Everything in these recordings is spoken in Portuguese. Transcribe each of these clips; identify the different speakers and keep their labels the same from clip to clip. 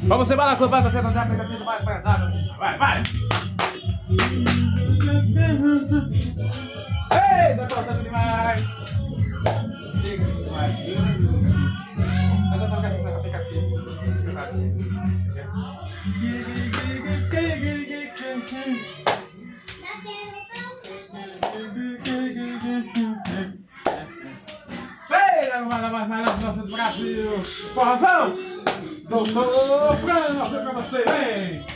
Speaker 1: Vamos embora, vai, vai! Ei, tá passando demais! Liga demais, viu? Mas eu tô com essa fica aqui. Nossa do Brasil! Forrazão! Doutor França, pra você, vem!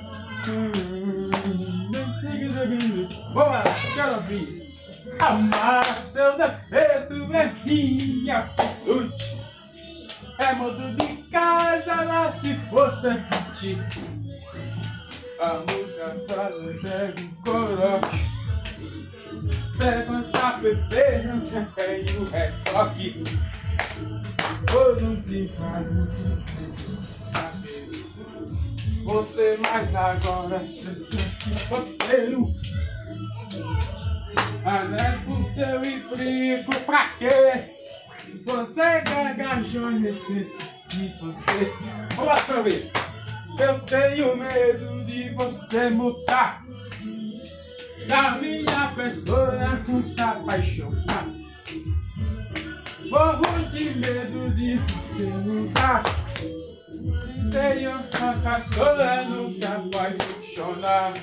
Speaker 1: Bora, quero ouvir! Amar seu defeito é minha virtude. É modo de casa, mas se fosse ti. A música só não serve um corote. Sequência perfeita, não tem o retoque. Hoje não te faz você, mas agora você sente roteiro. Aliás, pro seu emprego, pra quê? Você gargajou nesse de você. Vamos lá pra ver. Eu tenho medo de você mudar da minha pessoa com apaixonar. Morro de medo de você mudar. Tenho uma pessoa nunca apaixonar.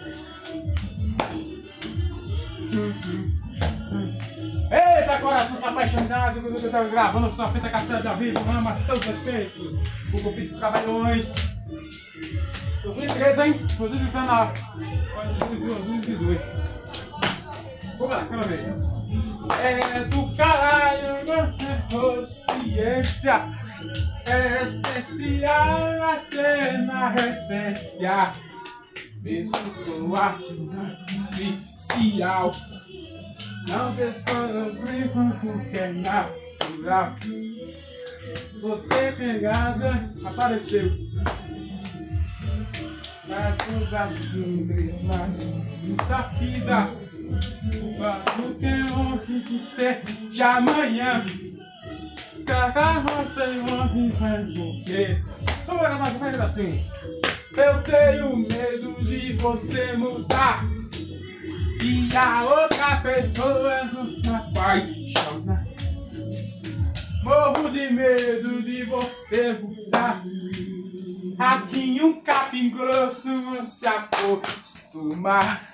Speaker 1: Eita, coração se apaixonado, eu tava gravando sua fita caçada da vida, ama seus defeitos, o Cupito Trabalhões. 2013, hein? 2019. 2018. Vamos lá, quero ver. É do caralho, não é ciência. É essencial até na essência. Mesmo com arte artificial. Não desconfie porque é natural. Você pegada apareceu. Pra toda simples, mas muita vida. Não tem onde que seja amanhã. Carroça e homem vai morrer. Vamos lá, mais ou menos assim. Eu tenho medo de você mudar e a outra pessoa não se apaixona. Morro de medo de você mudar. Aqui um capim grosso não se acostumar.